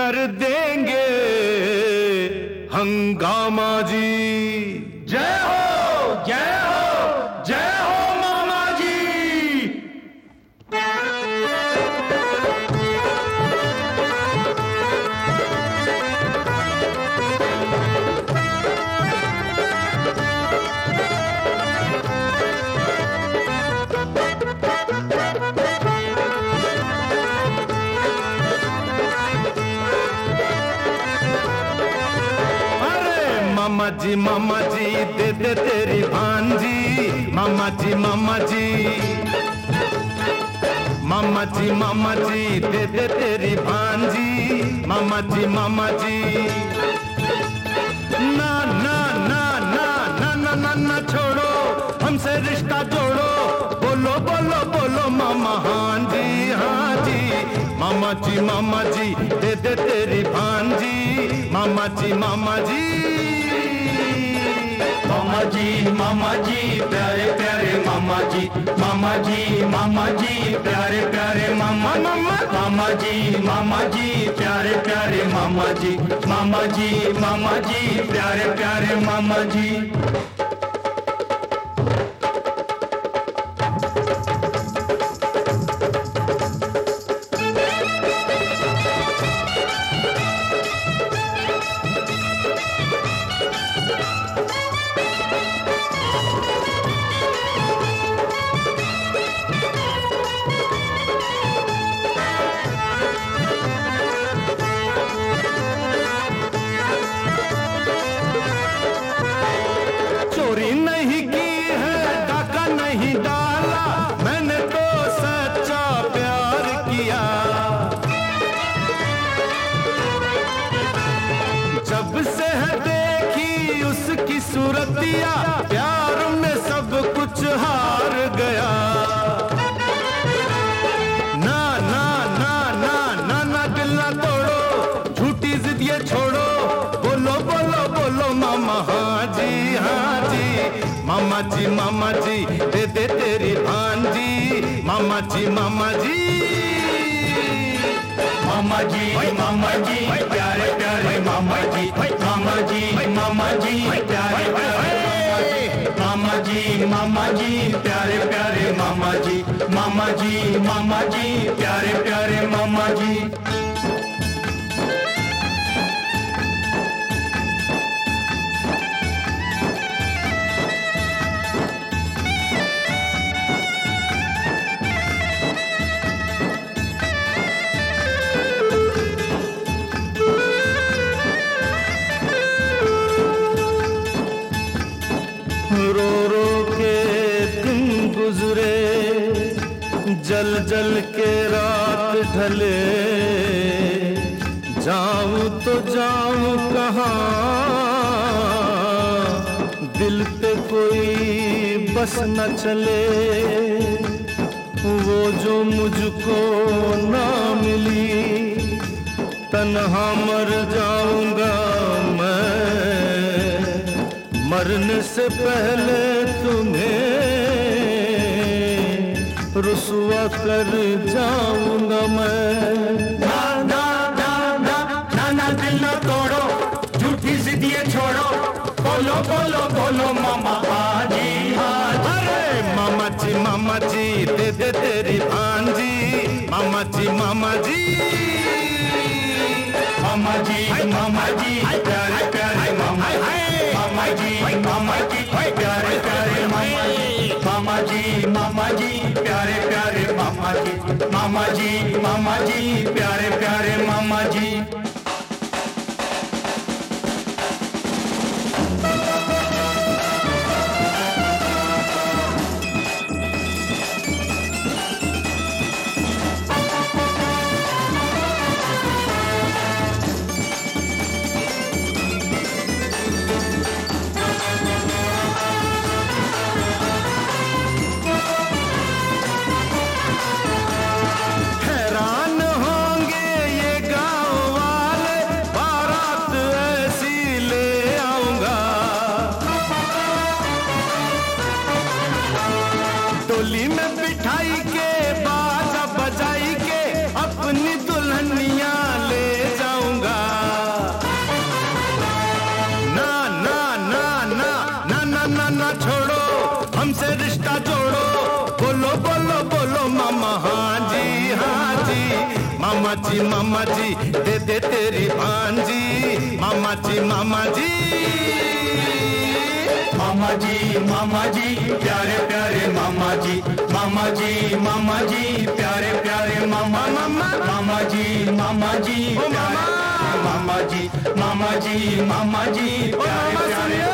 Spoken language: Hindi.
कर देंगे हंगामा जी। जय हो जय हो जय हो मामा जी। मामा जी दे दे तेरी भांजी। मामा जी मामा जी दे दे तेरी भांजी। मामा जी ना ना ना ना ना ना ना ना छोड़ो हमसे रिश्ता जोड़ो। बोलो बोलो बोलो मामा हाँ जी मामा जी दे दे तेरी भांजी। मामा जी मामा जी प्यारे प्यारे मामा जी प्यारे प्यारे मामा जी प्यारे प्यारे मामा जी प्यारे प्यारे मामा जी। चोरी नहीं की है डाका नहीं डाला मैंने तो सच्चा प्यार किया। जब से है देखी उसकी सूरतिया प्यार में सब कुछ हार गया। ना ना ना ना ना ना दिल ना तोड़ो झूठी जिद ये छोड़ो। बोलो बोलो बोलो मामा हाँ जी मामा जी दे दे तेरी भांजी। मामा जी प्यारे प्यारे मामा जी प्यारे प्यारे मामा जी प्यारे प्यारे मामा जी प्यारे प्यारे मामा जी। रो रो के दिन गुजरे जल जल के रात ढले। जाऊं तो जाऊं कहाँ दिल पे कोई बस न चले। वो जो मुझको ना मिली तन्हा मर जाऊंगा मैं। मरने से पहले तुम्हें रुसवा कर जाऊंगा मैं। ना ना ना ना ना ना दिल ना तोड़ो झूठी जिद ये छोड़ो। बोलो बोलो बोलो मामा हाजी अरे मामा जी दे दे तेरी भांजी। मामा जी प्यारे प्यारे मामा जी प्यारे प्यारे मामा जी प्यारे प्यारे मामा जी प्यारे प्यारे मामा जी। हैरान होंगे ये गाँव मामा जी दे दे तेरी भांजी, मामा जी मामा जी। मामा जी प्यारे प्यारे मामा जी, मामा जी प्यारे प्यारे मामा, मामा जी प्यारे मामा जी, मामा जी प्यारे प्यारे